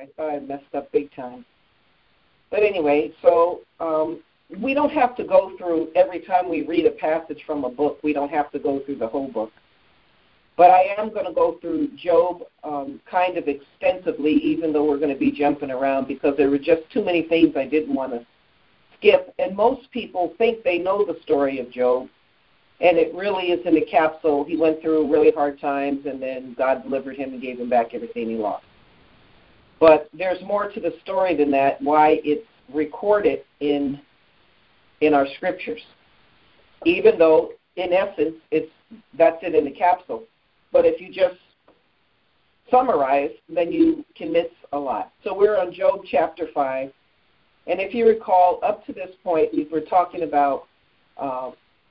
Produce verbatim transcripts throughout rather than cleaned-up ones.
I thought I messed up big time. But anyway, so um, we don't have to go through, every time we read a passage from a book, we don't have to go through the whole book. But I am going to go through Job um, kind of extensively, even though we're going to be jumping around, because there were just too many things I didn't want to skip. And most people think they know the story of Job, and it really is in a capsule. He went through really hard times, and then God delivered him and gave him back everything he lost. But there's more to the story than that, why it's recorded in in our scriptures, even though, in essence, it's that's it in the capsule. But if you just summarize, then you can miss a lot. So we're on Job chapter five. And if you recall, up to this point, we were talking about uh,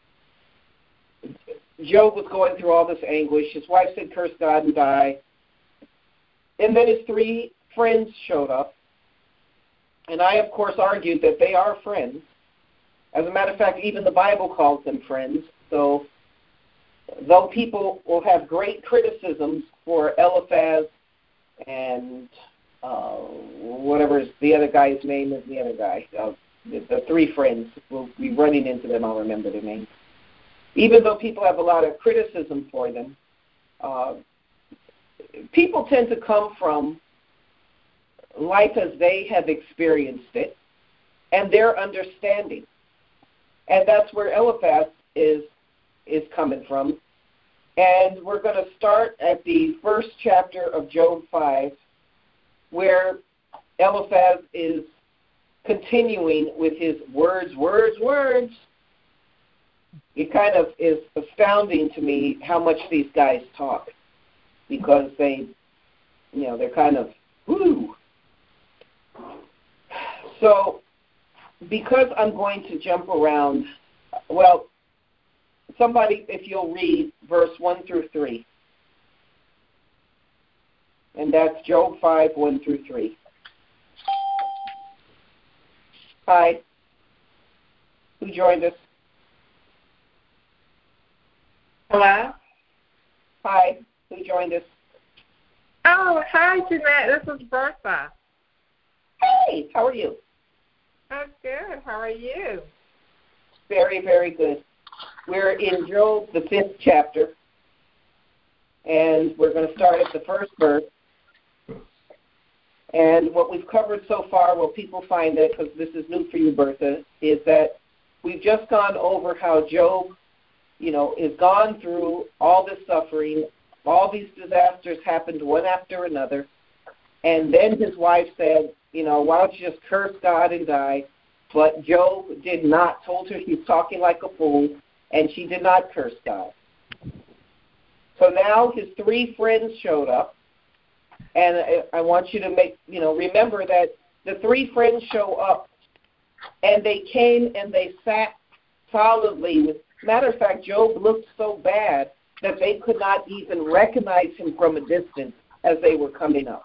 Job was going through all this anguish. His wife said, curse God and die. And then his three friends showed up. And I, of course, argued that they are friends. As a matter of fact, even the Bible calls them friends. So though people will have great criticisms for Eliphaz and uh, whatever the other guy's name is, the other guy, uh, the, the three friends, we'll be running into them, I'll remember their names. Even though people have a lot of criticism for them, uh, people tend to come from life as they have experienced it and their understanding. And that's where Eliphaz is is coming from. And we're going to start at the first chapter of Job five, where Eliphaz is continuing with his words, words, words. It kind of is astounding to me how much these guys talk, because they, you know, they're kind of, whoo. So because I'm going to jump around, well, somebody, if you'll read verse one through three. And that's Job five, one through three. Hi. Who joined us? Hello? Hi. Who joined us? Oh, hi, Jeanette. This is Bertha. Hey, how are you? I'm good. How are you? Very, very good. We're in Job, the fifth chapter, and we're going to start at the first verse. And what we've covered so far, well, people find that, because this is new for you, Bertha, is that we've just gone over how Job, you know, is gone through all this suffering, all these disasters happened one after another, and then his wife said, you know, why don't you just curse God and die? But Job did not, told her he's talking like a fool, and she did not curse God. So now his three friends showed up, and I, I want you to make, you know, remember that the three friends show up, and they came and they sat solidly. With, matter of fact, Job looked so bad that they could not even recognize him from a distance as they were coming up.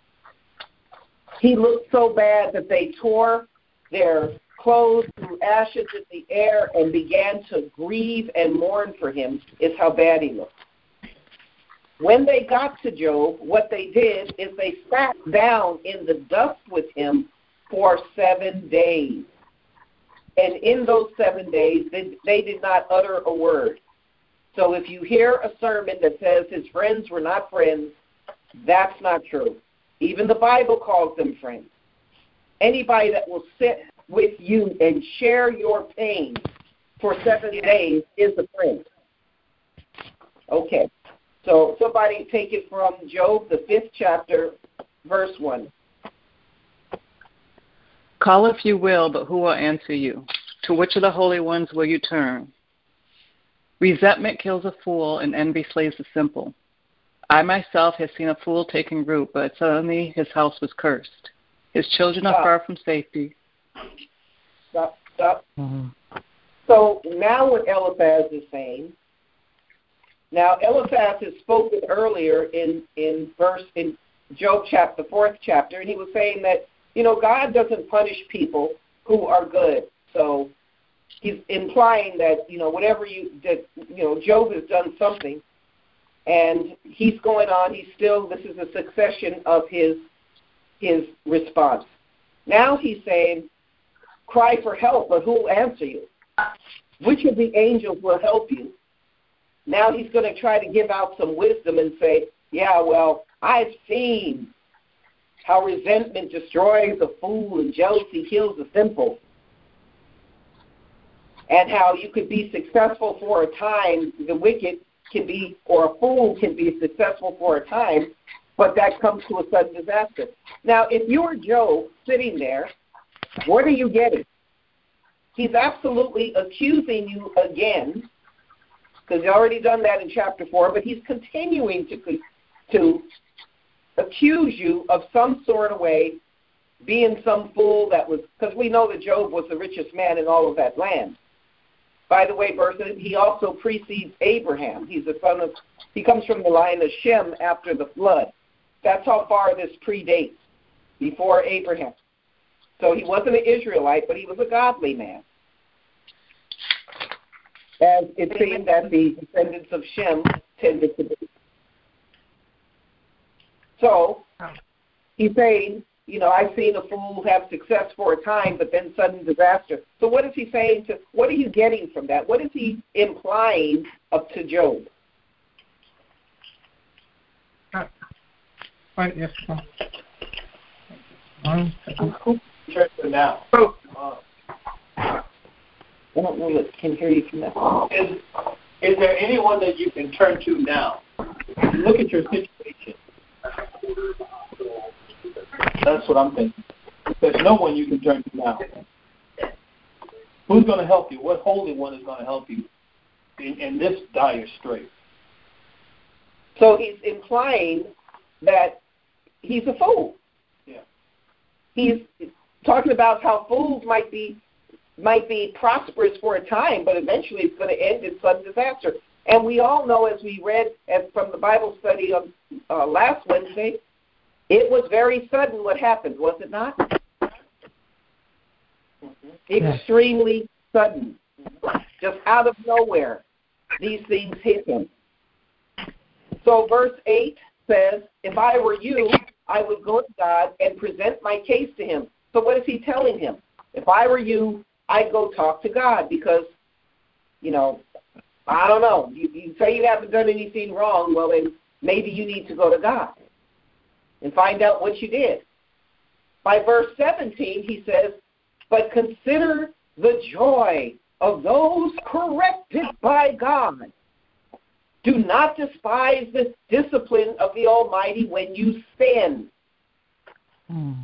He looked so bad that they tore their clothes, threw ashes in the air, and began to grieve and mourn for him, is how bad he looked. When they got to Job, what they did is they sat down in the dust with him for seven days. And in those seven days, they, they did not utter a word. So if you hear a sermon that says his friends were not friends, that's not true. Even the Bible calls them friends. Anybody that will sit with you and share your pain for seven days is a friend. Okay. So somebody take it from Job, the fifth chapter, verse one. Call if you will, but who will answer you? To which of the holy ones will you turn? Resentment kills a fool, and envy slays the simple. I myself have seen a fool taking root, but suddenly his house was cursed. His children are Stop. far from safety. Stop, stop. Mm-hmm. So now what Eliphaz is saying, now Eliphaz has spoken earlier in, in verse in Job chapter, the fourth chapter, and he was saying that, you know, God doesn't punish people who are good. So he's implying that, you know, whatever you that you know, Job has done something. And he's going on, he's still, this is a succession of his his response. Now he's saying, cry for help, but who will answer you? Which of the angels will help you? Now he's going to try to give out some wisdom and say, yeah, well, I've seen how resentment destroys a fool and jealousy kills the simple. And how you could be successful for a time, the wicked can be, or a fool can be successful for a time, but that comes to a sudden disaster. Now, if you were Job sitting there, what are you getting? He's absolutely accusing you again, because he's already done that in chapter four, but he's continuing to, to accuse you of some sort of way, being some fool that was, because we know that Job was the richest man in all of that land. By the way, Bertha, he also precedes Abraham. He's the son of, he comes from the line of Shem after the flood. That's how far this predates, before Abraham. So he wasn't an Israelite, but he was a godly man. As it seemed that the descendants of Shem tended to be. So he's saying, you know, I've seen a fool have success for a time, but then sudden disaster. So what is he saying to, what are you getting from that? What is he implying up to Job? Right, yes, um, Turn to now. Oh. I don't know if I can hear you from that. Is, is there anyone that you can turn to now? Look at your situation. That's what I'm thinking. There's no one you can turn to now. Who's going to help you? What holy one is going to help you in, in this dire strait? So he's implying that he's a fool. Yeah. He's talking about how fools might be might be prosperous for a time, but eventually it's going to end in sudden disaster. And we all know, as we read as from the Bible study on uh, last Wednesday, it was very sudden what happened, was it not? Mm-hmm. Extremely sudden. Just out of nowhere, these things hit him. So verse eight says, if I were you, I would go to God and present my case to him. So what is he telling him? If I were you, I'd go talk to God because, you know, I don't know. You, you say you haven't done anything wrong, well, then maybe you need to go to God and find out what you did. By verse seventeen, he says, but consider the joy of those corrected by God. Do not despise the discipline of the Almighty when you sin. Mm.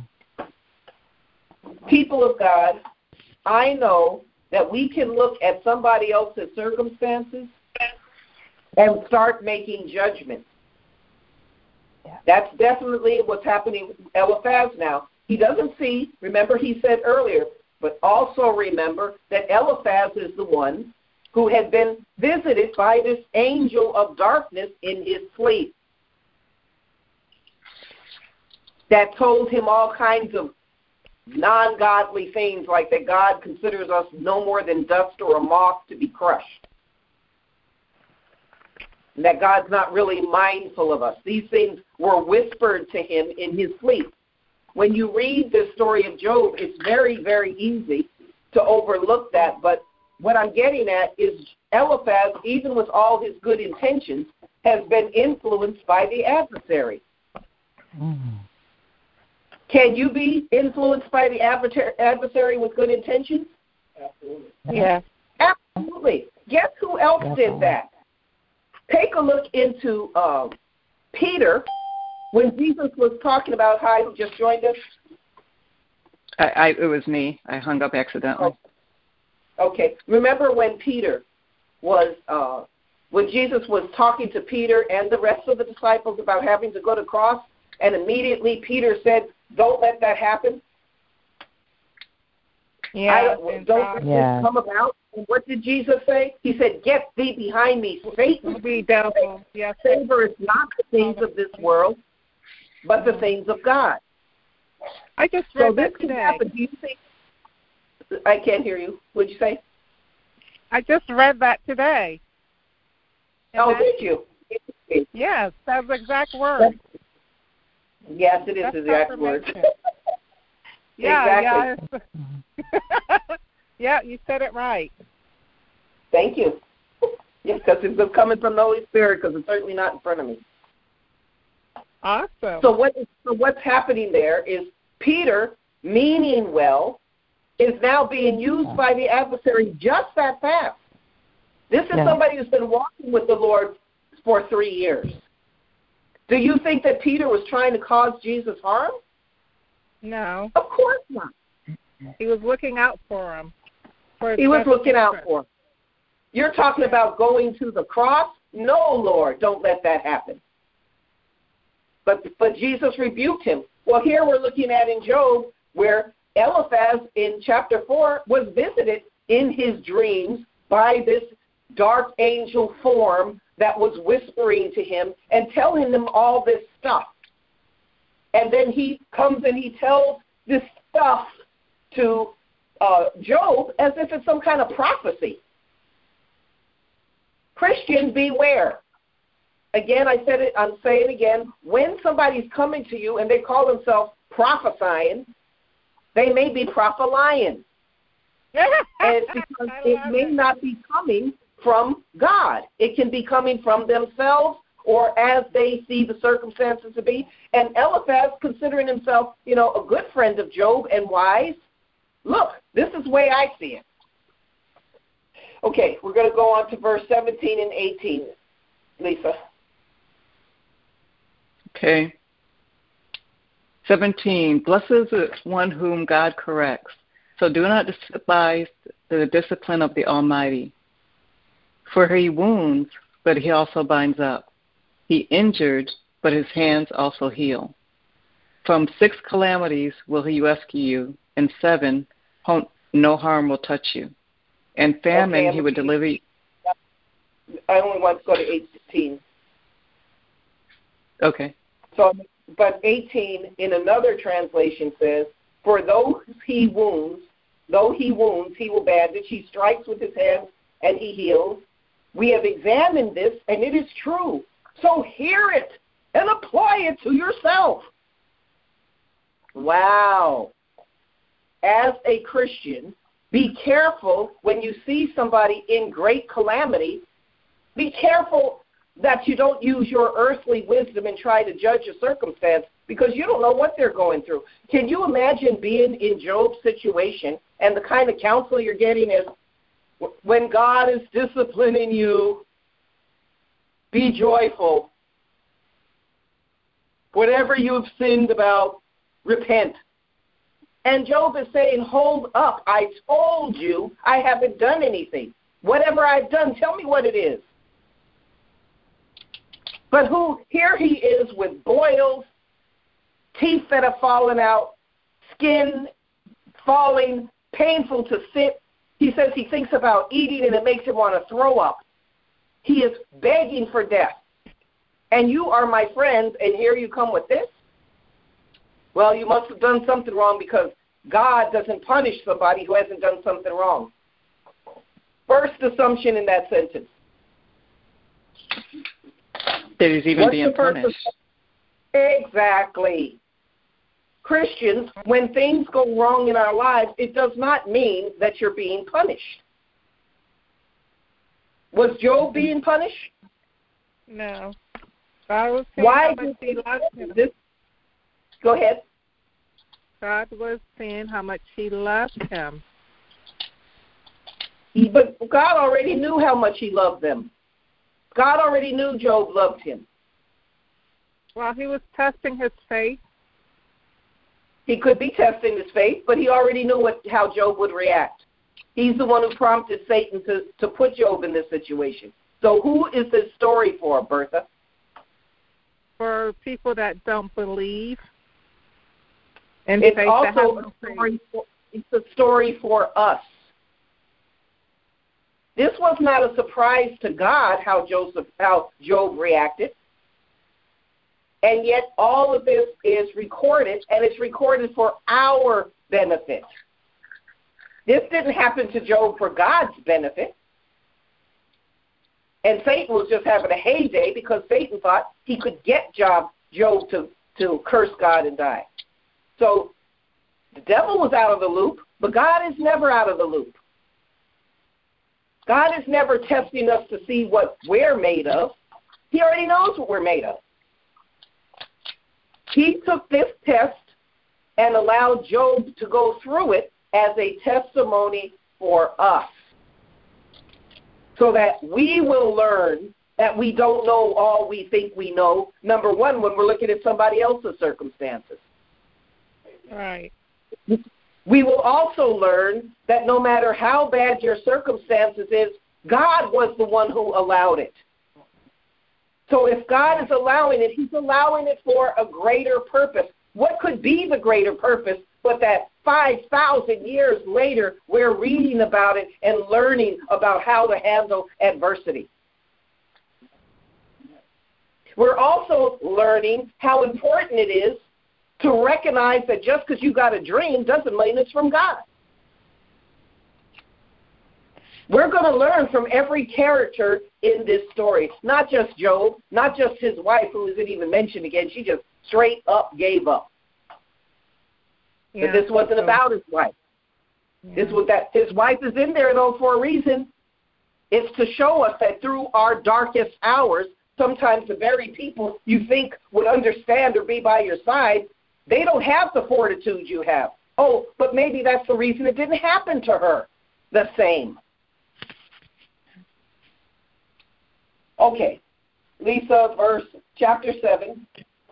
People of God, I know that we can look at somebody else's circumstances and start making judgments. Yeah. That's definitely what's happening with Eliphaz now. He doesn't see, remember he said earlier, but also remember that Eliphaz is the one who had been visited by this angel of darkness in his sleep that told him all kinds of non-godly things, like that God considers us no more than dust or a moth to be crushed, and that God's not really mindful of us. These things were whispered to him in his sleep. When you read the story of Job, it's very, very easy to overlook that, but what I'm getting at is Eliphaz, even with all his good intentions, has been influenced by the adversary. Mm. Can you be influenced by the adversary with good intentions? Absolutely. Yeah. Absolutely. Guess who else did that? Take a look into uh, Peter when Jesus was talking about, hi, who just joined us? I, I, it was me. I hung up accidentally. Oh. Okay. Remember when Peter was, uh, when Jesus was talking to Peter and the rest of the disciples about having to go to the cross, and immediately Peter said, don't let that happen. Yeah, I don't, don't let yeah. this come about. And what did Jesus say? He said, get thee behind me, Satan. Be devil. Yes. Favor is not the things of this world, but the things of God. I just read so that this today. Can happen. Do you think? I can't hear you. What did you say? I just read that today. And oh, that, did you? Yes, that's the exact word. Yes, it is That's the exact words. yeah, exactly. yeah. Yeah, you said it right. Thank you. Yes, because it's coming from the Holy Spirit, because it's certainly not in front of me. Awesome. So what? Is, so what's happening there is Peter, meaning well, is now being used by the adversary just that fast. This is yeah. somebody who's been walking with the Lord for three years. Do you think that Peter was trying to cause Jesus harm? No. Of course not. He was looking out for him. For he was looking out for him. You're talking about going to the cross? No, Lord, don't let that happen. But but Jesus rebuked him. Well, here we're looking at in Job where Eliphaz in chapter four was visited in his dreams by this dark angel form that was whispering to him and telling him all this stuff. And then he comes and he tells this stuff to uh, Job as if it's some kind of prophecy. Christians, beware. Again, I said it, I'm saying again, when somebody's coming to you and they call themselves prophesying, they may be prophet-lying. And it's because it may not be coming from God. It can be coming from themselves or as they see the circumstances to be. And Eliphaz, considering himself, you know, a good friend of Job and wise, look, this is the way I see it. Okay, we're going to go on to verse seventeen and eighteen. Lisa. Okay. seventeen. Blessed is the one whom God corrects. So do not despise the discipline of the Almighty. For he wounds, but he also binds up. He injured, but his hands also heal. From six calamities will he rescue you, and seven, no harm will touch you. And famine okay, he would deliver you. I only want to go to eighteen. Okay. So, but eighteen in another translation says, for those he wounds, though he wounds, he will bandage. He strikes with his hands, and he heals. We have examined this, and it is true. So hear it and apply it to yourself. Wow. As a Christian, be careful when you see somebody in great calamity. Be careful that you don't use your earthly wisdom and try to judge a circumstance because you don't know what they're going through. Can you imagine being in Job's situation and the kind of counsel you're getting is, when God is disciplining you, be joyful. Whatever you've sinned about, repent. And Job is saying, hold up, I told you I haven't done anything. Whatever I've done, tell me what it is. But who, here he is with boils, teeth that have fallen out, skin falling, painful to sit. He says he thinks about eating and it makes him want to throw up. He is begging for death. And you are my friends, and here you come with this? Well, you must have done something wrong because God doesn't punish somebody who hasn't done something wrong. First assumption in that sentence. That he's even What's being punished. Exactly. Christians, when things go wrong in our lives, it does not mean that you're being punished. Was Job being punished? No. God was saying Why how much he loved him. This? Go ahead. God was saying how much he loved him. He, but God already knew how much he loved them. God already knew Job loved him. Well, he was testing his faith. He could be testing his faith, but he already knew what, how Job would react. He's the one who prompted Satan to, to put Job in this situation. So who is this story for, Bertha? For people that don't believe. And it's faith also a story for, it's a story for us. This was not a surprise to God how Joseph, how Job reacted. And yet all of this is recorded, and it's recorded for our benefit. This didn't happen to Job for God's benefit. And Satan was just having a heyday because Satan thought he could get Job, Job to to curse God and die. So the devil was out of the loop, but God is never out of the loop. God is never testing us to see what we're made of. He already knows what we're made of. He took this test and allowed Job to go through it as a testimony for us, so that we will learn that we don't know all we think we know, number one, when we're looking at somebody else's circumstances. Right. We will also learn that no matter how bad your circumstances is, God was the one who allowed it. So if God is allowing it, he's allowing it for a greater purpose. What could be the greater purpose but that five thousand years later we're reading about it and learning about how to handle adversity? We're also learning how important it is to recognize that just because you got a dream doesn't mean it's from God. We're going to learn from every character in this story, not just Job, not just his wife, who isn't even mentioned again. She just straight up gave up. Yeah, but this wasn't so. about his wife. Yeah. This was that his wife is in there, though, for a reason. It's to show us that through our darkest hours, sometimes the very people you think would understand or be by your side, they don't have the fortitude you have. Oh, but maybe that's the reason it didn't happen to her the same. Okay, Lisa, verse chapter seven.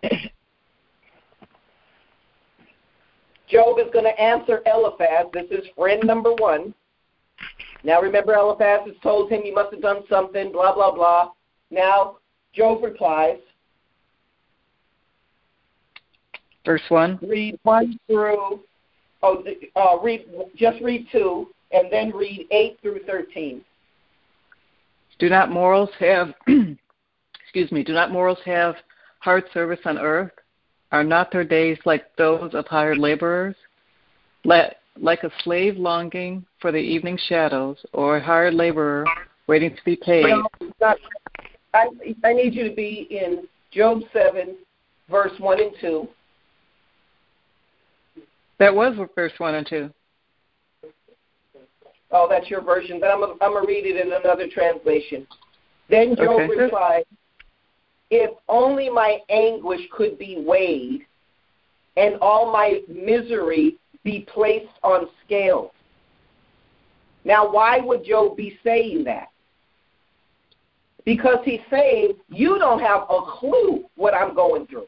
Job is going to answer Eliphaz. This is friend number one. Now remember, Eliphaz has told him you must have done something, blah, blah, blah. Now Job replies. Verse one. Read one through, oh, uh, read just read two, and then read eight through thirteen. Do not morals have, excuse me, do not morals have hard service on earth? Are not their days like those of hired laborers? Let, like a slave longing for the evening shadows, or a hired laborer waiting to be paid? No, not, I, I need you to be in Job seven, verse one and two. That was verse one and two. Oh, that's your version, but I'm going to read it in another translation. Then Job okay. replied, if only my anguish could be weighed and all my misery be placed on scales. Now, why would Job be saying that? Because he's saying, you don't have a clue what I'm going through.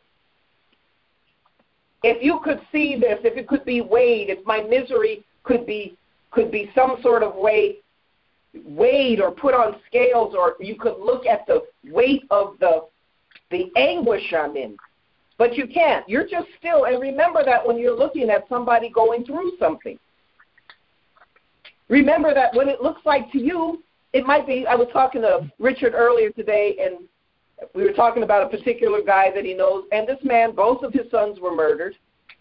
If you could see this, if it could be weighed, if my misery could be could be some sort of way weighed or put on scales, or you could look at the weight of the the anguish I'm in. But you can't. You're just still, and remember that when you're looking at somebody going through something. Remember that when it looks like to you, it might be, I was talking to Richard earlier today, and we were talking about a particular guy that he knows, and this man, both of his sons were murdered.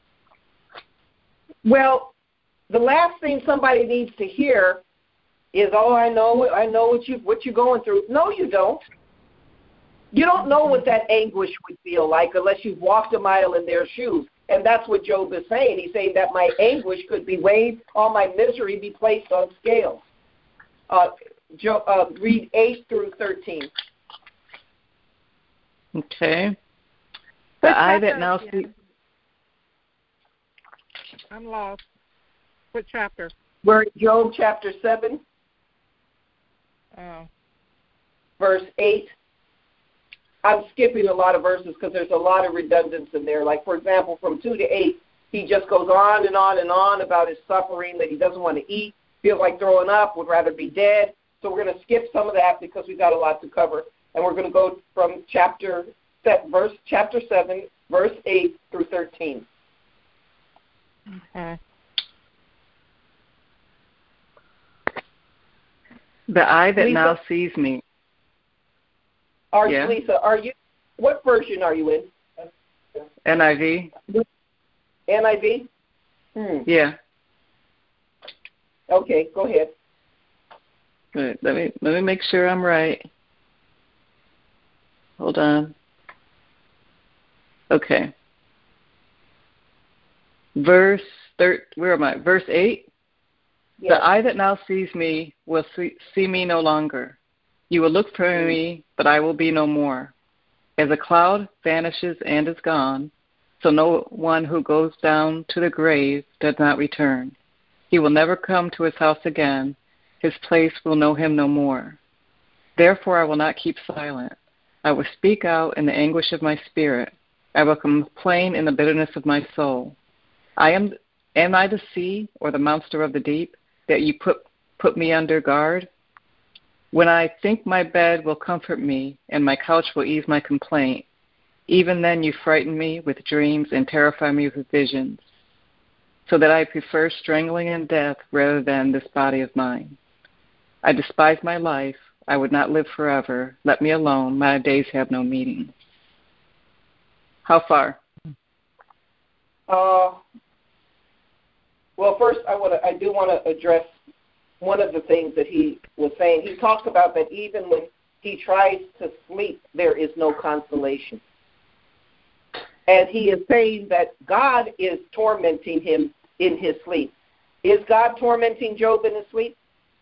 Well, the last thing somebody needs to hear is, oh, I know, I know what you what you're going through. No, you don't. You don't know what that anguish would feel like unless you've walked a mile in their shoes. And that's what Job is saying. He's saying that my anguish could be weighed, all my misery be placed on scales. Uh, Job, uh, read eight through thirteen. Okay. The What eye that chapter now again? sees. I'm lost. What chapter? We're in Job chapter seven, Oh. verse eight. I'm skipping a lot of verses because there's a lot of redundance in there. Like, for example, from two to eight, he just goes on and on and on about his suffering, that he doesn't want to eat, feels like throwing up, would rather be dead. So we're going to skip some of that because we've got a lot to cover. And we're going to go from chapter verse chapter seven, verse eight through thirteen. Okay. The eye that Lisa? now sees me. Are yeah. Lisa, are you? What version are you in? N I V. N I V? Hmm. Yeah. Okay, go ahead. Good. Let me let me make sure I'm right. Hold on. Okay. Verse thir- where am I? Verse eight. Yes. The eye that now sees me will see, see me no longer. You will look for mm-hmm. me, but I will be no more. As a cloud vanishes and is gone, so no one who goes down to the grave does not return. He will never come to his house again. His place will know him no more. Therefore I will not keep silent. I will speak out in the anguish of my spirit. I will complain in the bitterness of my soul. I am am I the sea or the monster of the deep that you put put me under guard? When I think my bed will comfort me and my couch will ease my complaint, even then you frighten me with dreams and terrify me with visions, so that I prefer strangling and death rather than this body of mine. I despise my life. I would not live forever. Let me alone. My days have no meaning. How far? Uh, well, first I want to. I do want to address one of the things that he was saying. He talked about that even when he tries to sleep, there is no consolation. And he is saying that God is tormenting him in his sleep. Is God tormenting Job in his sleep?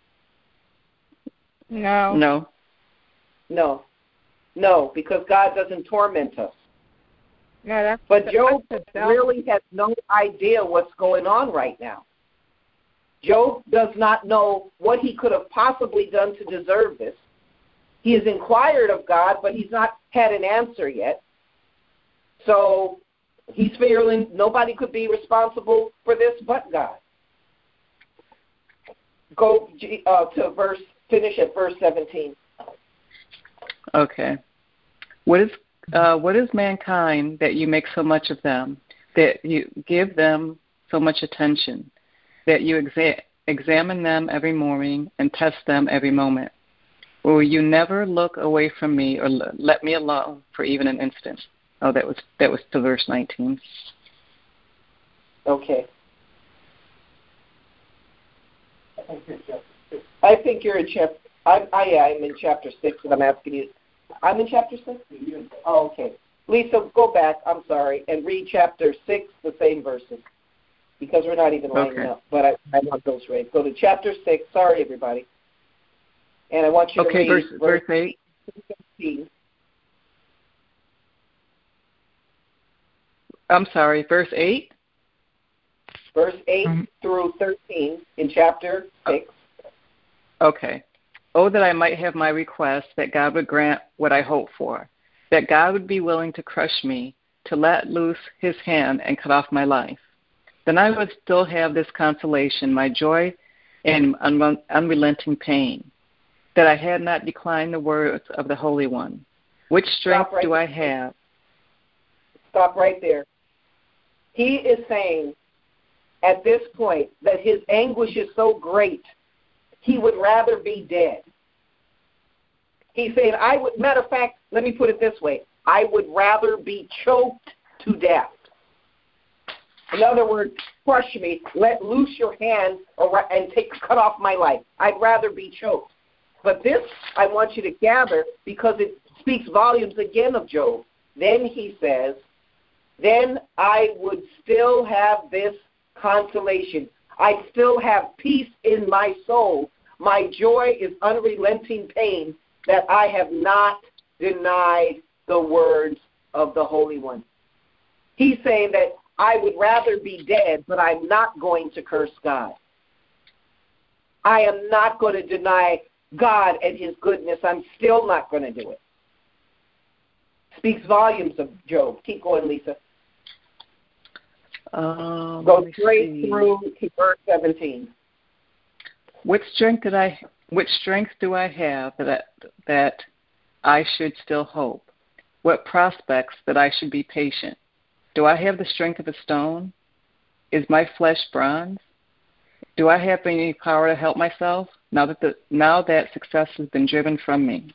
No. No. No. No, because God doesn't torment us. No, that's but Job that's really has no idea what's going on right now. Job does not know what he could have possibly done to deserve this. He has inquired of God, but he's not had an answer yet. So he's feeling nobody could be responsible for this but God. Go uh, to verse, finish at verse seventeen. Okay. What is uh, what is mankind that you make so much of them, that you give them so much attention, that you exa- examine them every morning and test them every moment? Will you never look away from me or l- let me alone for even an instant? Oh, that was that was to verse nineteen. Okay. I think you're in chapter. I, I am in chapter six, and I'm asking you. I'm in chapter six. Oh, okay. Lisa, go back. I'm sorry, and read chapter six, the same verses, because we're not even lining okay. up. But I, I want those read. Go to chapter six. Sorry, everybody. And I want you to okay, read verse, verse, verse eight. seventeen. I'm sorry, verse eight. Verse eight um, through thirteen in chapter six. Okay. Oh, that I might have my request, that God would grant what I hope for, that God would be willing to crush me, to let loose his hand and cut off my life. Then I would still have this consolation, my joy in un- unrelenting pain, that I had not declined the words of the Holy One. Which strength right do there. I have? Stop right there. He is saying at this point that his anguish is so great, he would rather be dead. He's saying, I would, matter of fact, let me put it this way, I would rather be choked to death. In other words, crush me, let loose your hand and take cut off my life. I'd rather be choked. But this I want you to gather because it speaks volumes again of Job. Then he says, then I would still have this consolation. I still have peace in my soul. My joy is unrelenting pain that I have not denied the words of the Holy One. He's saying that I would rather be dead, but I'm not going to curse God. I am not going to deny God and his goodness. I'm still not going to do it. Speaks volumes of Job. Keep going, Lisa. Um, Go straight see. through verse seventeen. Which strength did I? Which strength do I have that I, that I should still hope? What prospects that I should be patient? Do I have the strength of a stone? Is my flesh bronze? Do I have any power to help myself now that the now that success has been driven from me?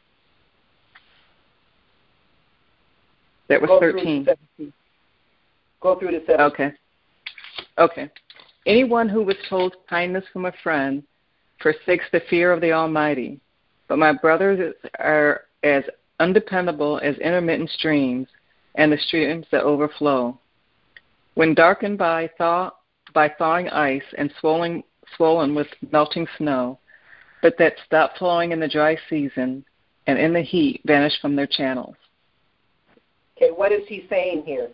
That was Go thirteen. Through seventeen. Go through to seventeen. Okay. Okay. Anyone who withholds kindness from a friend forsakes the fear of the Almighty. But my brothers are as undependable as intermittent streams and the streams that overflow. When darkened by thaw, by thawing ice and swollen, swollen with melting snow, but that stop flowing in the dry season and in the heat vanish from their channels. Okay, what is he saying here?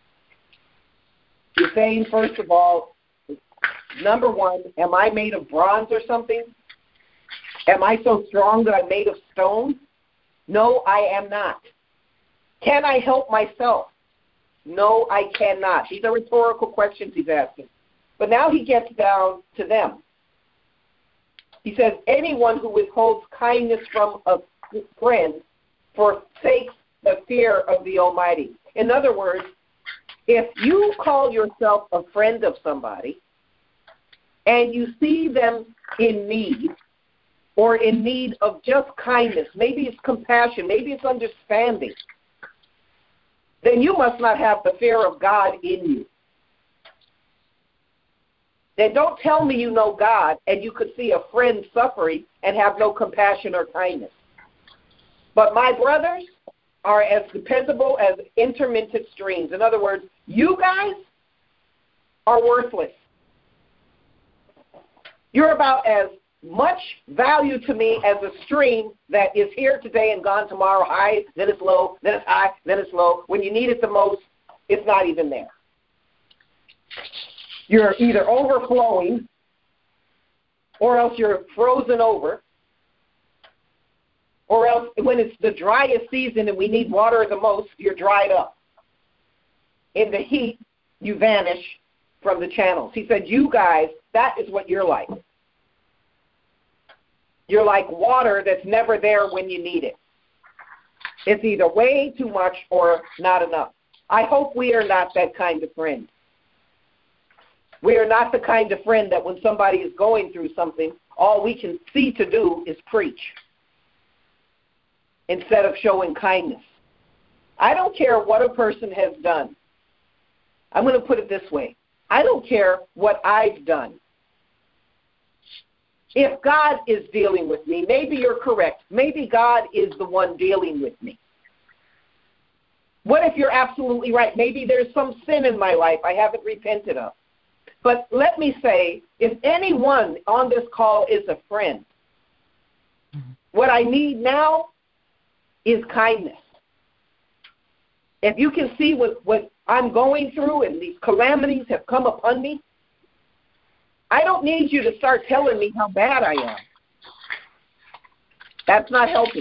He's saying, first of all, number one, am I made of bronze or something? Am I so strong that I'm made of stone? No, I am not. Can I help myself? No, I cannot. These are rhetorical questions he's asking. But now he gets down to them. He says, anyone who withholds kindness from a friend forsakes the fear of the Almighty. In other words, if you call yourself a friend of somebody and you see them in need or in need of just kindness, maybe it's compassion, maybe it's understanding, then you must not have the fear of God in you. Then don't tell me you know God and you could see a friend suffering and have no compassion or kindness. But my brothers are as dependable as intermittent streams. In other words, you guys are worthless. You're about as much value to me as a stream that is here today and gone tomorrow, high, then it's low, then it's high, then it's low. When you need it the most, it's not even there. You're either overflowing or else you're frozen over, or else when it's the driest season and we need water the most, you're dried up. In the heat, you vanish from the channels. He said, you guys, that is what you're like. You're like water that's never there when you need it. It's either way too much or not enough. I hope we are not that kind of friend. We are not the kind of friend that when somebody is going through something, all we can see to do is preach instead of showing kindness. I don't care what a person has done. I'm going to put it this way. I don't care what I've done. If God is dealing with me, maybe you're correct. Maybe God is the one dealing with me. What if you're absolutely right? Maybe there's some sin in my life I haven't repented of. But let me say, if anyone on this call is a friend, what I need now is kindness. If you can see what, what I'm going through and these calamities have come upon me, I don't need you to start telling me how bad I am. That's not helping.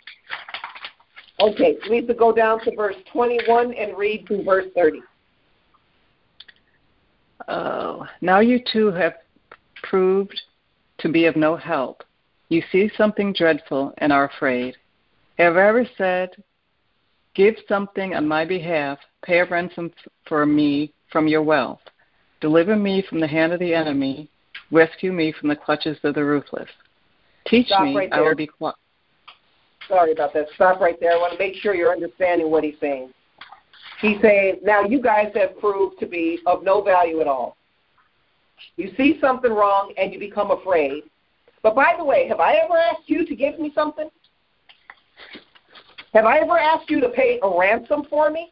Okay, Lisa, go down to verse twenty-one and read through verse thirty. Oh, now you too have proved to be of no help. You see something dreadful and are afraid. Have I ever said, give something on my behalf, pay a ransom for me from your wealth, deliver me from the hand of the enemy, rescue me from the clutches of the ruthless. Teach Stop me, right I will be quiet. Sorry about that. Stop right there. I want to make sure you're understanding what he's saying. He's saying, now you guys have proved to be of no value at all. You see something wrong and you become afraid. But by the way, have I ever asked you to give me something? Have I ever asked you to pay a ransom for me?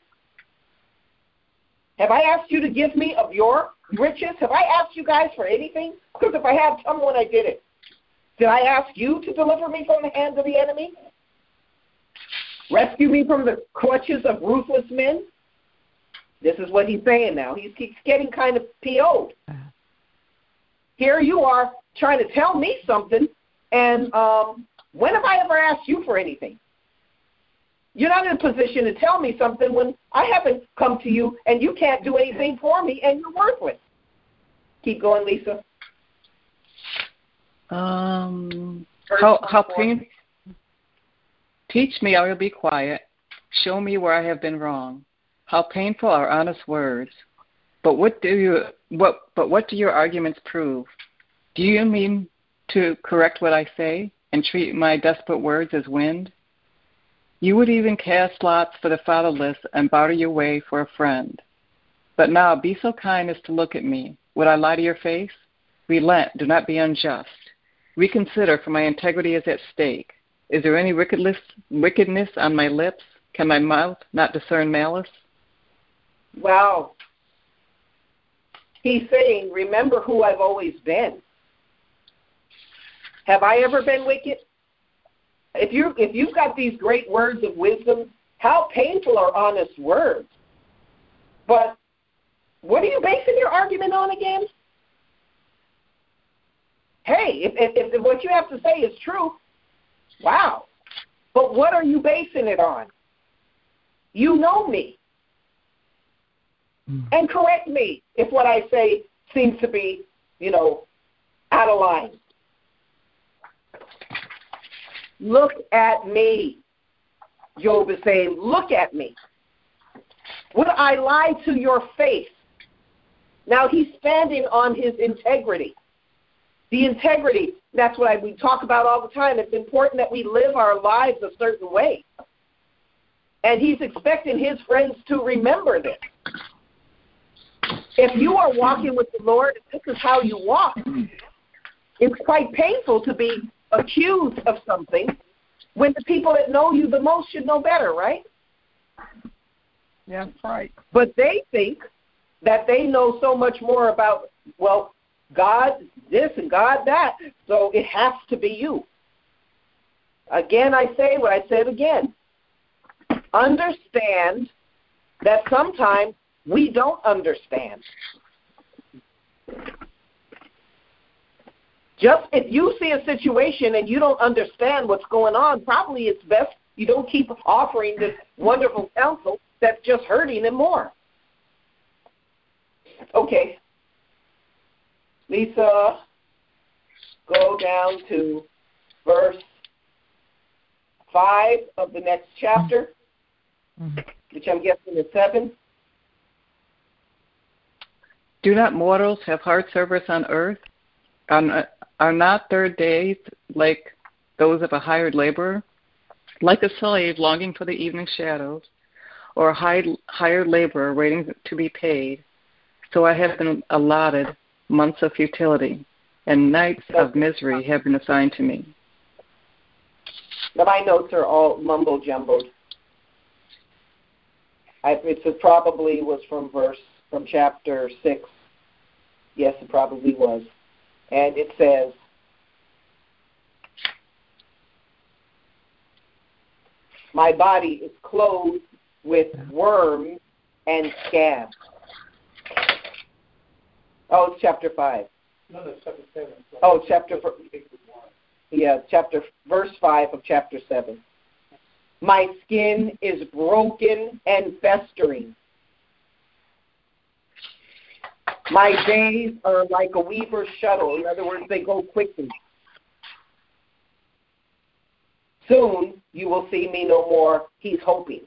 Have I asked you to give me of your riches? Have I asked you guys for anything? Because if I have, tell me when I did it. Did I ask you to deliver me from the hands of the enemy? Rescue me from the clutches of ruthless men? This is what he's saying now. He's, he's getting kind of P O'd. Here you are trying to tell me something, and um, when have I ever asked you for anything? You're not in a position to tell me something when I haven't come to you and you can't do anything for me and you're worthless. Keep going, Lisa. Um, how, how pain, teach me, I will be quiet. Show me where I have been wrong. How painful are honest words. But what do you what but what do your arguments prove? Do you mean to correct what I say and treat my desperate words as wind? You would even cast lots for the fatherless and barter your way for a friend. But now be so kind as to look at me. Would I lie to your face? Relent, do not be unjust. Reconsider, for my integrity is at stake. Is there any wickedness, wickedness on my lips? Can my mouth not discern malice? Wow. He's saying, remember who I've always been. Have I ever been wicked? If, you, if you've got these great words of wisdom, how painful are honest words? But what are you basing your argument on again? Hey, if, if, if what you have to say is true, wow. But what are you basing it on? You know me. Mm. And correct me if what I say seems to be, you know, out of line. Look at me. Job is saying, look at me. Would I lie to your face? Now he's standing on his integrity. The integrity, that's what I, we talk about all the time. It's important that we live our lives a certain way. And he's expecting his friends to remember this. If you are walking with the Lord, this is how you walk. It's quite painful to be accused of something when the people that know you the most should know better, right? Yeah, that's right. But they think that they know so much more about, well, God this and God that, so it has to be you. Again, I say what I said again. Understand that sometimes we don't understand. Just if you see a situation and you don't understand what's going on, probably it's best you don't keep offering this wonderful counsel that's just hurting them more. Okay. Lisa, go down to verse five of the next chapter, mm-hmm. which I'm guessing is seven. Do not mortals have hard service on earth? Are, are not their days like those of a hired laborer? Like a slave longing for the evening shadows, or a hired, hired laborer waiting to be paid, so I have been allotted months of futility, and nights of misery have been assigned to me. Now my notes are all mumbo-jumboed. I, it probably was from verse, from chapter six. Yes, it probably was. And it says, my body is clothed with worms and scabs. Oh, it's chapter five. No, that's chapter seven. Oh, chapter yeah, chapter verse five of chapter seven. My skin is broken and festering. My days are like a weaver's shuttle. In other words, they go quickly. Soon you will see me no more. He's hoping.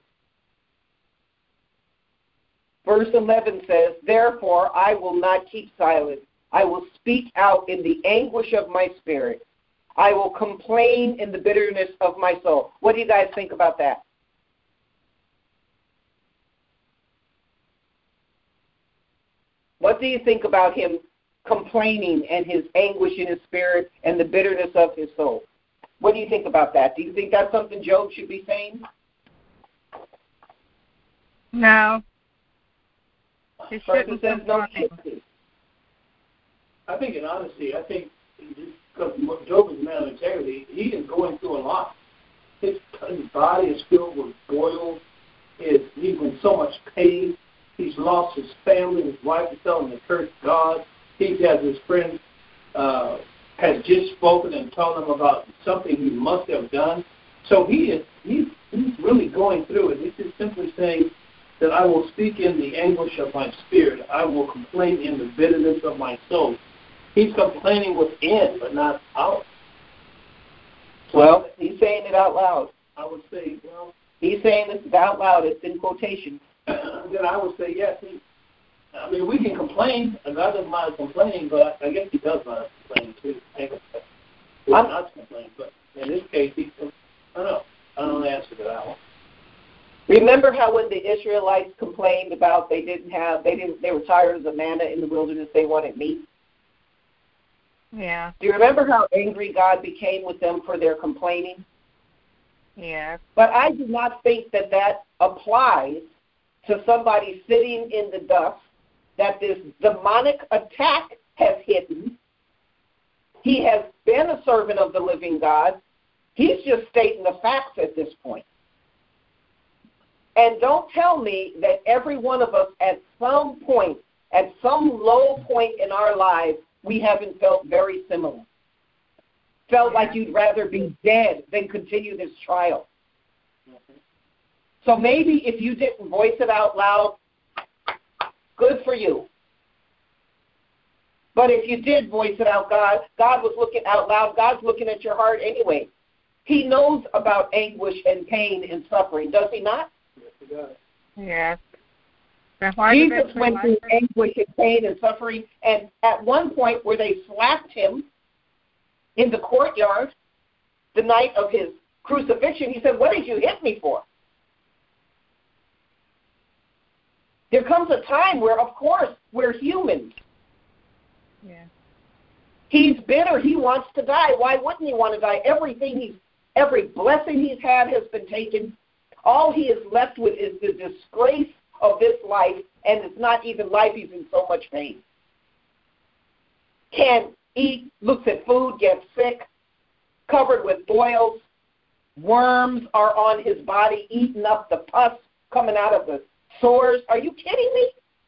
Verse eleven says, therefore I will not keep silent. I will speak out in the anguish of my spirit. I will complain in the bitterness of my soul. What do you guys think about that? What do you think about him complaining and his anguish in his spirit and the bitterness of his soul? What do you think about that? Do you think that's something Job should be saying? No. He shouldn't says no. I think in honesty, I think because Job is a man of integrity, he is going through a lot. His, his body is filled with boils. His, he's in so much pain. He's lost his family. His wife is telling him to curse God. He has his friend uh, has just spoken and told him about something he must have done. So he is he's, he's really going through it. He's just simply saying that I will speak in the anguish of my spirit. I will complain in the bitterness of my soul. He's complaining within, but not out. So well, he's saying it out loud. I would say, well, he's saying this out loud. It's in quotation. Then I would say yes. He, I mean, we can complain, and God doesn't mind complaining, but I guess he does mind complaining too. Well, not to complain, but in this case, he. I don't know. I don't know the answer to that one. Remember how when the Israelites complained about they didn't have, they didn't, they were tired of the manna in the wilderness, they wanted meat? Yeah. Do you remember how angry God became with them for their complaining? Yeah. But I do not think that that applies to somebody sitting in the dust that this demonic attack has hidden. He has been a servant of the living God. He's just stating the facts at this point. And don't tell me that every one of us at some point, at some low point in our lives, we haven't felt very similar. Felt like you'd rather be dead than continue this trial. So maybe if you didn't voice it out loud, good for you. But if you did voice it out, God, God was looking out loud. God's looking at your heart anyway. He knows about anguish and pain and suffering, does he not? Yes, he does. Yes. Jesus went through anguish and pain and suffering, and at one point where they slapped him in the courtyard the night of his crucifixion, he said, "What did you hit me for?" There comes a time where, of course, we're humans. Yeah. He's bitter. He wants to die. Why wouldn't he want to die? Everything he's, every blessing he's had has been taken. All he is left with is the disgrace of this life, and it's not even life. He's in so much pain. Can't eat, looks at food, gets sick, covered with boils. Worms are on his body, eating up the pus coming out of the sores. Are you kidding me?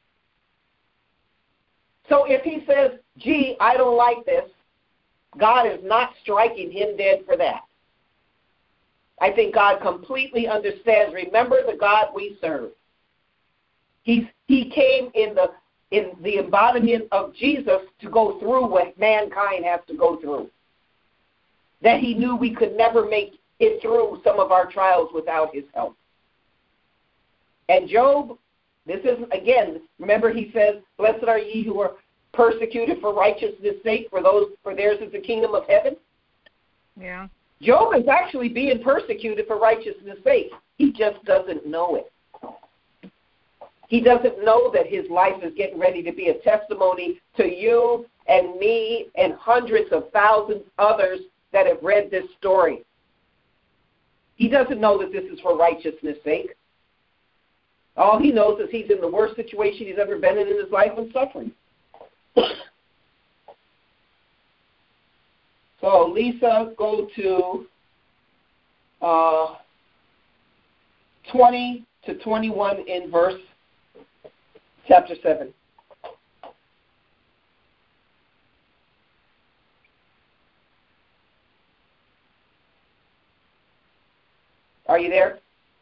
So if he says, gee, I don't like this, God is not striking him dead for that. I think God completely understands. Remember the God we serve. He's, he came in the in the embodiment of Jesus to go through what mankind has to go through. That he knew we could never make it through some of our trials without his help. And Job, this is, again, remember he says, blessed are ye who are persecuted for righteousness' sake, for those for theirs is the kingdom of heaven. Yeah. Job is actually being persecuted for righteousness' sake. He just doesn't know it. He doesn't know that his life is getting ready to be a testimony to you and me and hundreds of thousands others that have read this story. He doesn't know that this is for righteousness' sake. All he knows is he's in the worst situation he's ever been in in his life and suffering. So, Lisa, go to uh, twenty to twenty-one in verse chapter seven. Are you there?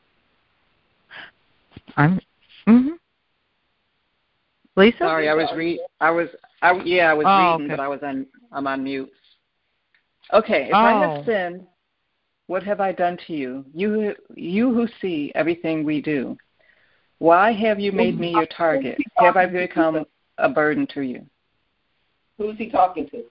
I'm. Mm-hmm. Lisa. Sorry, I was read. I was. I yeah, I was oh, reading, okay. but I was on. I'm on mute. Okay, if oh. I have sinned, what have I done to you? You, you who see everything we do. Why have you made me your target? Have I become a burden to you? Who's he talking to?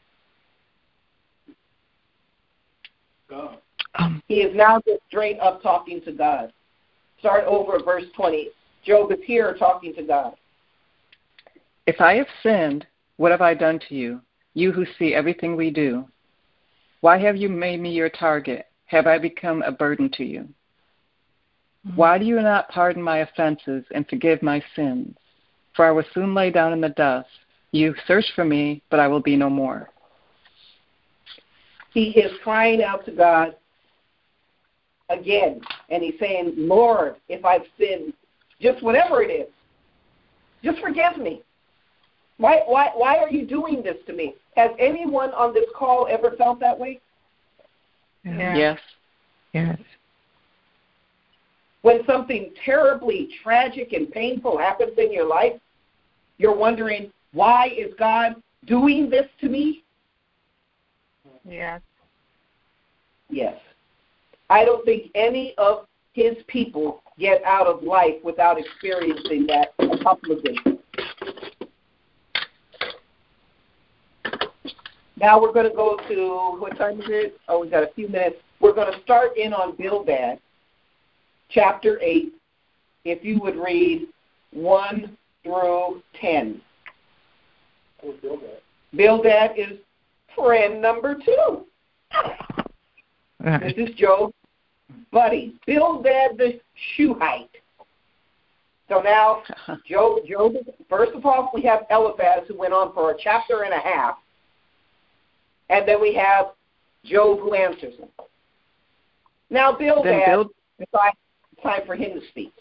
God. Um, He is now just straight up talking to God. Start over at verse twenty. Job is here talking to God. If I have sinned, what have I done to you? You who see everything we do. Why have you made me your target? Have I become a burden to you? Mm-hmm. Why do you not pardon my offenses and forgive my sins? For I will soon lay down in the dust. You search for me, but I will be no more. He is crying out to God again, and he's saying, Lord, if I've sinned, just whatever it is, just forgive me. Why, why, why are you doing this to me? Has anyone on this call ever felt that way? yeah. Yes. Yes. When something terribly tragic and painful happens in your life, you're wondering, why is God doing this to me? Yes. Yes. I don't think any of his people get out of life without experiencing that a couple of days. Now we're going to go to, what time is it? Oh, we've got a few minutes. We're going to start in on Bildad, chapter eight, if you would read one through ten. Who's Bildad? Bildad is friend number two. This is Job's buddy, Bildad the Shuhite, So now, Job, Job, first of all, we have Eliphaz, who went on for a chapter and a half. And then we have Job, who answers him. Now, Bildad, Bild- it's time for him to speak.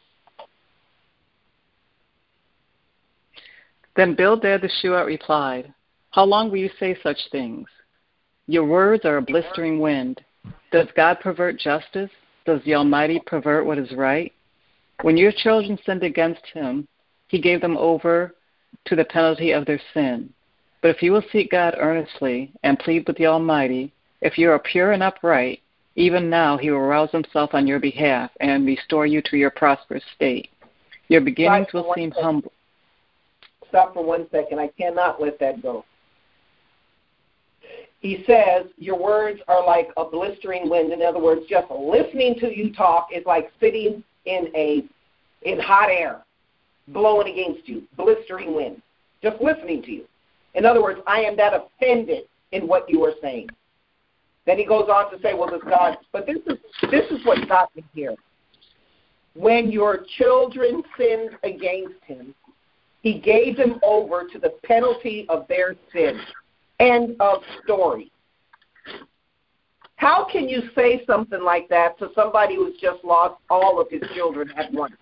Then Bildad the Shuhite replied, "How long will you say such things? Your words are a blistering wind. Does God pervert justice? Does the Almighty pervert what is right? When your children sinned against him, he gave them over to the penalty of their sin. But if you will seek God earnestly and plead with the Almighty, if you are pure and upright, even now he will rouse himself on your behalf and restore you to your prosperous state. Your beginnings Stop will seem second. humble." Stop for one second. I cannot let that go. He says, your words are like a blistering wind. In other words, just listening to you talk is like sitting in a in hot air, blowing against you, blistering wind, just listening to you. In other words, I am that offended in what you are saying. Then he goes on to say, well, does God, but this is this is what got me here. When your children sinned against him, he gave them over to the penalty of their sin. End of story. How can you say something like that to somebody who's just lost all of his children at once?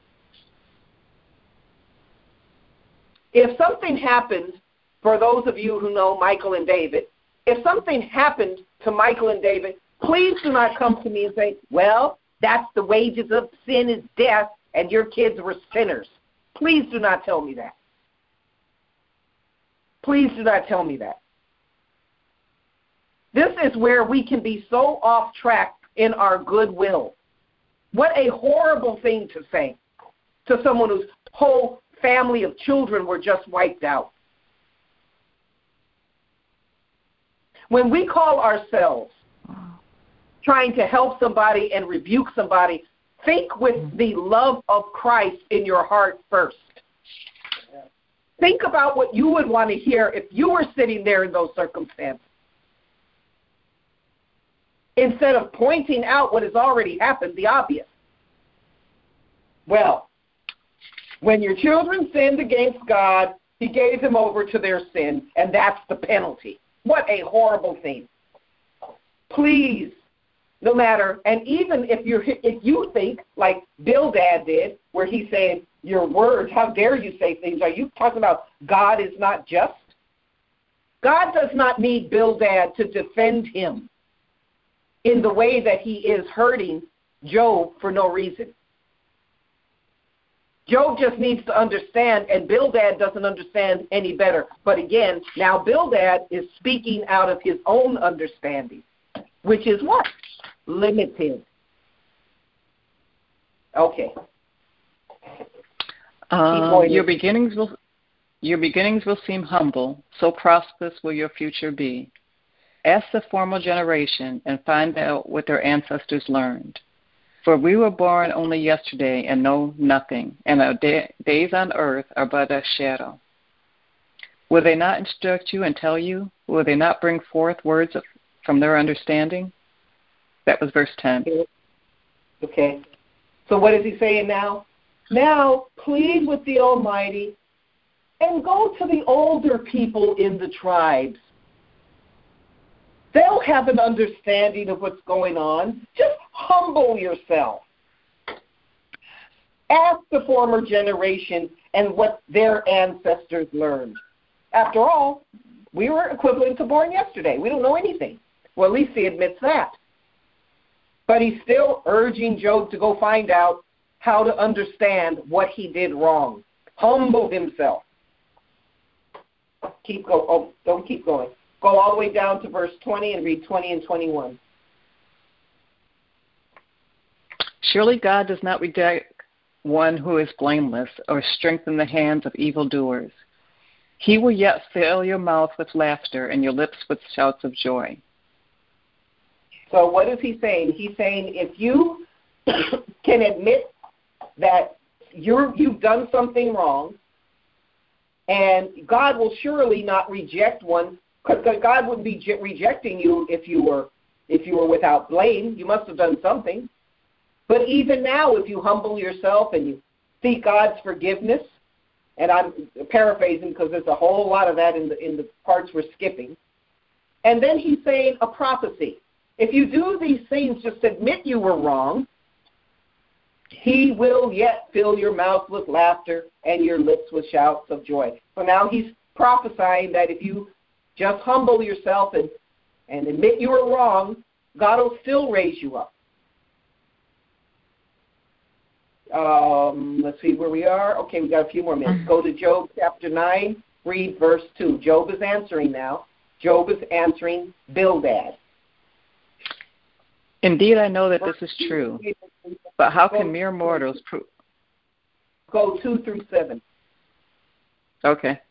If something happened, for those of you who know Michael and David, if something happened to Michael and David, please do not come to me and say, well, that's the wages of sin is death, and your kids were sinners. Please do not tell me that. Please do not tell me that. This is where we can be so off track in our goodwill. What a horrible thing to say to someone whose whole family of children were just wiped out. When we call ourselves trying to help somebody and rebuke somebody, think with the love of Christ in your heart first. Think about what you would want to hear if you were sitting there in those circumstances. Instead of pointing out what has already happened, the obvious. Well, when your children sinned against God, he gave them over to their sin, and that's the penalty. What a horrible thing. Please, no matter, and even if you're, if you think like Bildad did, where he's saying, your words, how dare you say things? Are you talking about God is not just? God does not need Bildad to defend him in the way that he is hurting Job for no reason. Job just needs to understand, and Bildad doesn't understand any better. But again, now Bildad is speaking out of his own understanding, which is what? Limited. Okay. Uh, your beginnings will your beginnings will seem humble, so prosperous will your future be. Ask the former generation and find out what their ancestors learned. For we were born only yesterday and know nothing, and our day, days on earth are but a shadow. Will they not instruct you and tell you? Will they not bring forth words of, from their understanding? That was verse ten. Okay. So what is he saying now? Now, plead with the Almighty and go to the older people in the tribes. They'll have an understanding of what's going on. Just humble yourself. Ask the former generation and what their ancestors learned. After all, we were equivalent to born yesterday. We don't know anything. Well, at least he admits that. But he's still urging Job to go find out how to understand what he did wrong. Humble himself. Keep go. Oh, don't keep going. Go all the way down to verse twenty and read twenty and twenty-one. Surely God does not reject one who is blameless or strengthen the hands of evildoers. He will yet fill your mouth with laughter and your lips with shouts of joy. So what is he saying? He's saying if you can admit that you're, you've done something wrong, and God will surely not reject one, because God wouldn't be rejecting you if you were if you were without blame. You must have done something. But even now, if you humble yourself and you seek God's forgiveness. And I'm paraphrasing because there's a whole lot of that in the in the parts we're skipping. And then he's saying a prophecy. If you do these things, just admit you were wrong, he will yet fill your mouth with laughter and your lips with shouts of joy. So now he's prophesying that if you just humble yourself and, and admit you were wrong, God will still raise you up. Um, let's see where we are. Okay, we got a few more minutes. Go to Job chapter nine, read verse two. Job is answering now. Job is answering Bildad. Indeed, I know that this is true, but how can mere mortals prove? Go two through seven. Okay.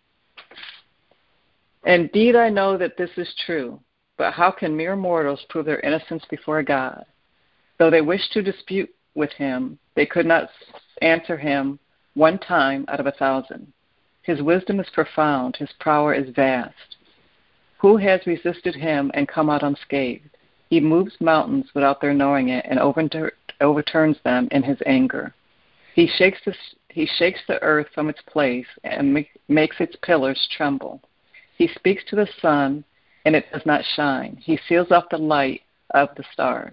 Indeed, I know that this is true, but how can mere mortals prove their innocence before God? Though they wish to dispute with him, they could not answer him one time out of a thousand. His wisdom is profound, his power is vast. Who has resisted him and come out unscathed? He moves mountains without their knowing it and overtur- overturns them in his anger. He shakes, the, he shakes the earth from its place and make, makes its pillars tremble. He speaks to the sun, and it does not shine. He seals up the light of the stars.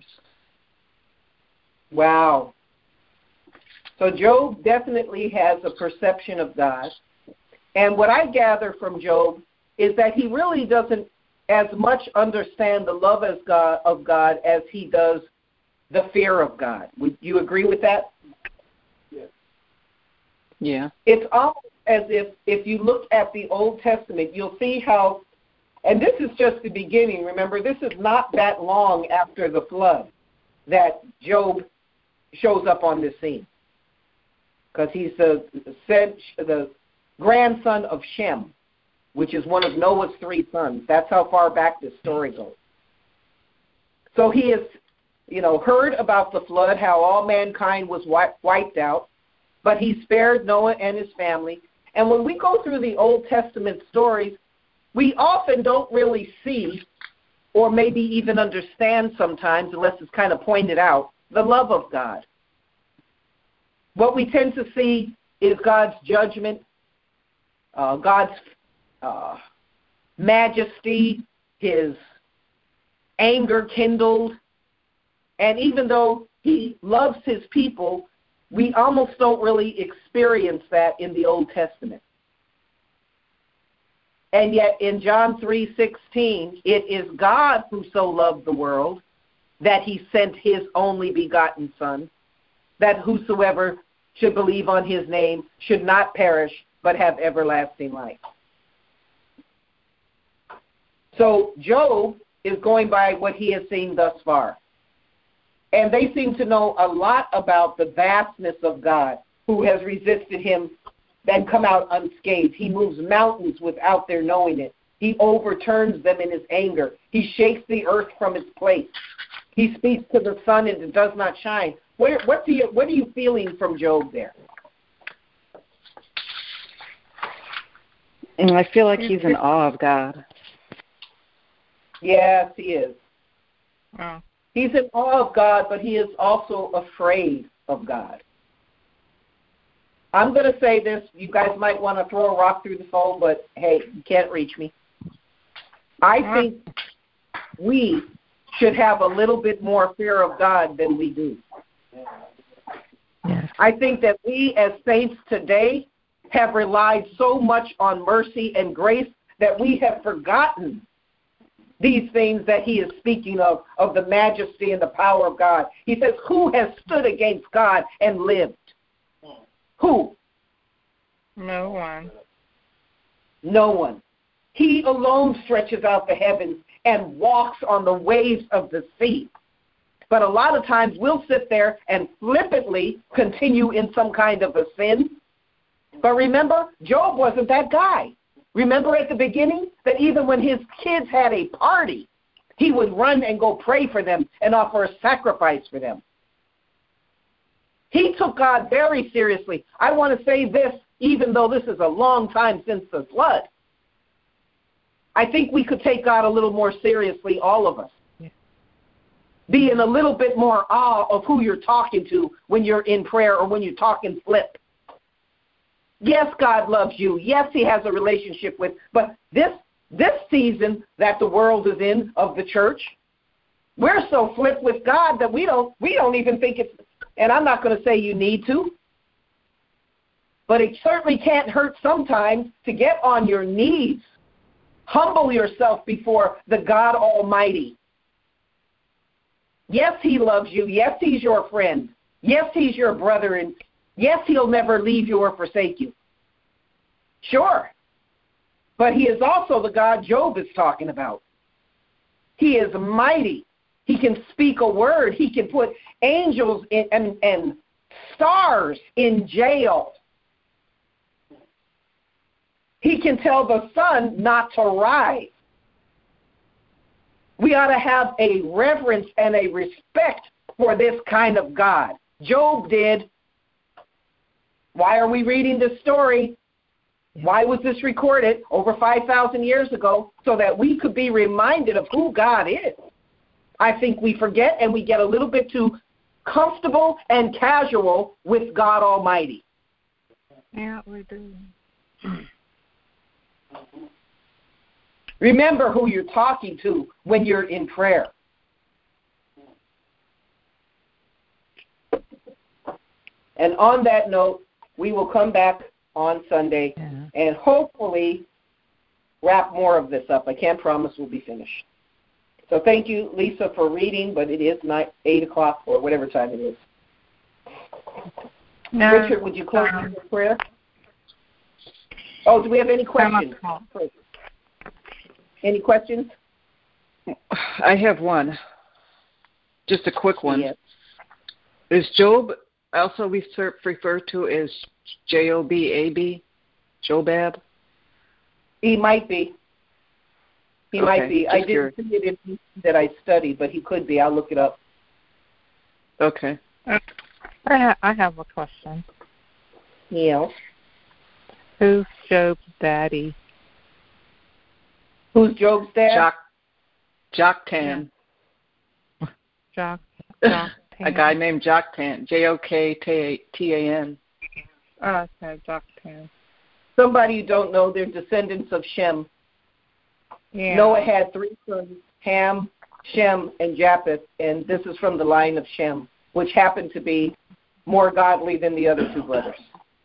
Wow. So Job definitely has a perception of God. And what I gather from Job is that he really doesn't as much understand the love as God, of God as he does the fear of God. Would you agree with that? Yes. Yeah. It's almost as if if you look at the Old Testament, you'll see how, and this is just the beginning. Remember, this is not that long after the flood that Job shows up on this scene, because he's the, the grandson of Shem, which is one of Noah's three sons. That's how far back this story goes. So he has, you know, heard about the flood, how all mankind was wiped out, but he spared Noah and his family. And when we go through the Old Testament stories, we often don't really see, or maybe even understand sometimes, unless it's kind of pointed out, the love of God. What we tend to see is God's judgment, uh, God's uh, majesty, his anger kindled. And even though he loves his people, we almost don't really experience that in the Old Testament. And yet in John three sixteen, it is God who so loved the world that he sent his only begotten Son, that whosoever should believe on his name should not perish but have everlasting life. So Job is going by what he has seen thus far. And they seem to know a lot about the vastness of God, who has resisted him and come out unscathed. He moves mountains without their knowing it. He overturns them in his anger. He shakes the earth from its place. He speaks to the sun and it does not shine. What, what, do you, what are you feeling from Job there? And I feel like he's in awe of God. Yes, he is. Wow. He's in awe of God, but he is also afraid of God. I'm going to say this. You guys might want to throw a rock through the phone, but, hey, you can't reach me. I think we should have a little bit more fear of God than we do. Yes. I think that we as saints today have relied so much on mercy and grace that we have forgotten these things that he is speaking of, of the majesty and the power of God. He says, who has stood against God and lived? Who? No one. No one. He alone stretches out the heavens and walks on the waves of the sea. But a lot of times we'll sit there and flippantly continue in some kind of a sin. But remember, Job wasn't that guy. Remember at the beginning that even when his kids had a party, he would run and go pray for them and offer a sacrifice for them. He took God very seriously. I want to say this, even though this is a long time since the flood. I think we could take God a little more seriously, all of us. Yeah. Be in a little bit more awe of who you're talking to when you're in prayer or when you're talking flip. Yes, God loves you. Yes, he has a relationship with, but this this season that the world is in of the church, we're so flipped with God that we don't we don't even think it's, and I'm not going to say you need to, but it certainly can't hurt sometimes to get on your knees, humble yourself before the God Almighty. Yes, he loves you. Yes, he's your friend. Yes, he's your brother, and yes, he'll never leave you or forsake you. Sure. But he is also the God Job is talking about. He is mighty. He can speak a word. He can put angels in, and, and stars in jail. He can tell the sun not to rise. We ought to have a reverence and a respect for this kind of God. Job did. Why are we reading this story? Why was this recorded over five thousand years ago? So that we could be reminded of who God is. I think we forget and we get a little bit too comfortable and casual with God Almighty. Yeah, we do. Remember who you're talking to when you're in prayer. And on that note, we will come back on Sunday yeah. and hopefully wrap more of this up. I can't promise we'll be finished. So thank you, Lisa, for reading, but it is nine, eight o'clock or whatever time it is. No, Richard, would you close um, with prayer? Oh, do we have any questions? Any questions? I have one. Just a quick one. Yes. Is Job also referred to as J O B A B? Jobab? He might be. He okay, might be. I didn't curious. see it in that I studied, but he could be. I'll look it up. Okay. I ha- I have a question. Yeah. Who's Job's daddy? Who's Job's dad? Jock, Joktan. Yeah. Jock, Joktan. A guy named Joktan. J O K T A N. Oh, okay, Joktan. Somebody you don't know, they're descendants of Shem. Yeah. Noah had three sons, Ham, Shem, and Japheth, and this is from the line of Shem, which happened to be more godly than the other two brothers.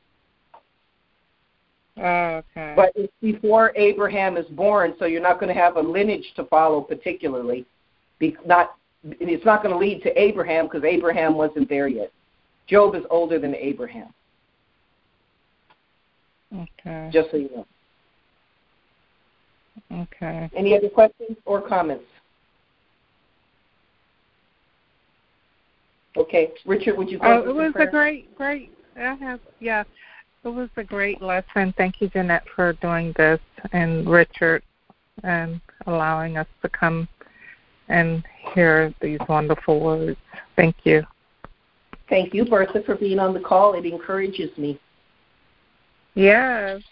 Oh, okay. But it's before Abraham is born, so you're not going to have a lineage to follow particularly. Be, not, it's not going to lead to Abraham because Abraham wasn't there yet. Job is older than Abraham. Okay. Just so you know. Okay. Any other questions or comments? Okay. Richard, would you close? Oh, it was a great, great, I have, yeah. It was a great lesson. Thank you, Jeanette, for doing this, and Richard, and allowing us to come and hear these wonderful words. Thank you. Thank you, Bertha, for being on the call. It encourages me. Yes.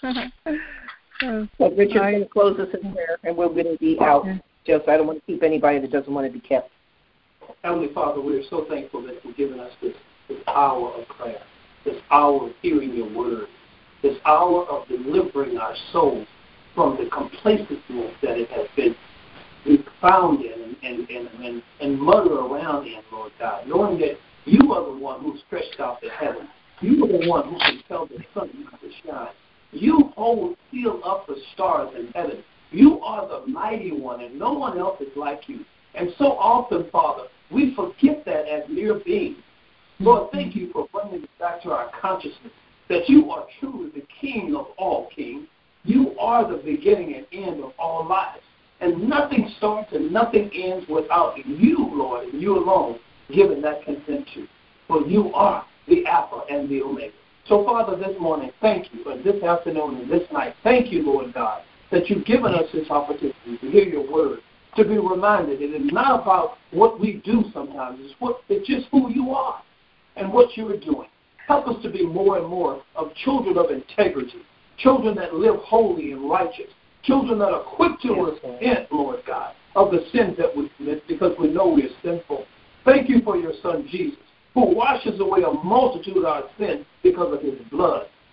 So Richard's going to close us in prayer, and we're going to be out. Just I don't want to keep anybody that doesn't want to be kept. Heavenly Father, we are so thankful that you've given us this, this hour of prayer, this hour of hearing your word, this hour of delivering our souls from the complacency that it has been found in and, and, and, and mutter around in, Lord God, knowing that you are the one who stretched out the heavens. You are the one who can tell the sun to shine. You hold, seal up the stars in heaven. You are the mighty one, and no one else is like you. And so often, Father, we forget that as mere beings. Lord, thank you for bringing it back to our consciousness that you are truly the King of all kings. You are the beginning and end of all lives. And nothing starts and nothing ends without you, Lord, and you alone, given that consent to. For you are the Alpha and the Omega. So, Father, this morning, thank you, and this afternoon and this night, thank you, Lord God, that you've given us this opportunity to hear your word, to be reminded that it's not about what we do sometimes, it's, what, it's just who you are and what you are doing. Help us to be more and more of children of integrity, children that live holy and righteous, children that are quick to repent, Lord God, of the sins that we commit because we know we are sinful. Thank you for your Son, Jesus, who washes away a multitude of our sins because of his blood.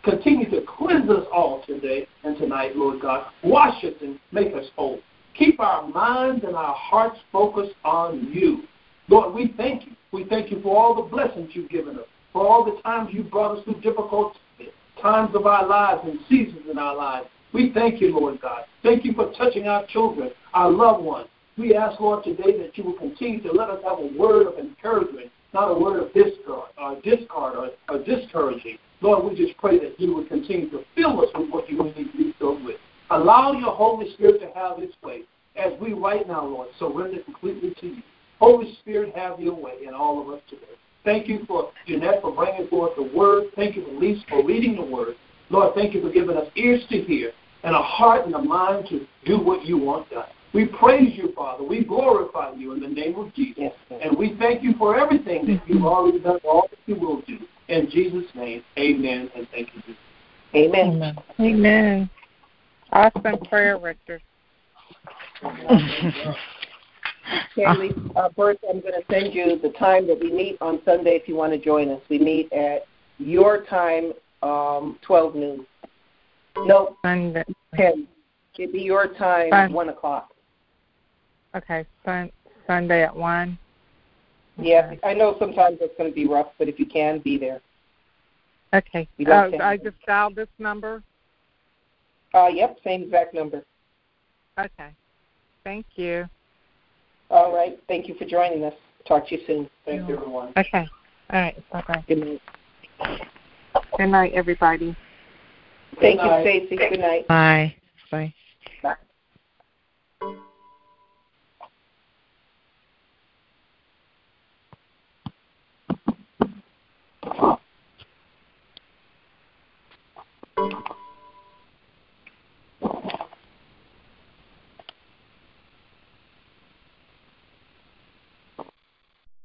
Continue to cleanse us all today and tonight, Lord God. Wash us and make us whole. Keep our minds and our hearts focused on you. Lord, we thank you. We thank you for all the blessings you've given us, for all the times you brought us through difficult times of our lives and seasons in our lives. We thank you, Lord God. Thank you for touching our children, our loved ones. We ask, Lord, today that you will continue to let us have a word of encouragement, not a word of discard or discard or, or discouraging. Lord, we just pray that you will continue to fill us with what you need to be filled with. Allow your Holy Spirit to have its way as we right now, Lord, surrender completely to you. Holy Spirit, have your way in all of us today. Thank you for Jeanette for bringing forth the word. Thank you for Lisa for reading the word. Lord, thank you for giving us ears to hear and a heart and a mind to do what you want done. We praise you, Father. We glorify you in the name of Jesus. Yes, and we thank you for everything that you've already done, all that you will do. In Jesus' name, amen, and thank you. Amen. Amen. Amen. Awesome prayer, Richard. Kelly, uh, first I'm going to send you the time that we meet on Sunday if you want to join us. We meet at your time, um, twelve noon. No, Sunday. ten. It'd be your time, Fun. one o'clock. Okay, sun, Sunday at one. Yeah, I know sometimes it's going to be rough, but if you can, be there. Okay. We Uh, don't I just dialed this number. Uh, yep, same exact number. Okay. Thank you. All right. Thank you for joining us. Talk to you soon. Thanks, yeah. everyone. Okay. All right. Bye-bye. Good night. Good night, everybody. Thank Good you, Stacy. Good night. Bye. Bye. Bye.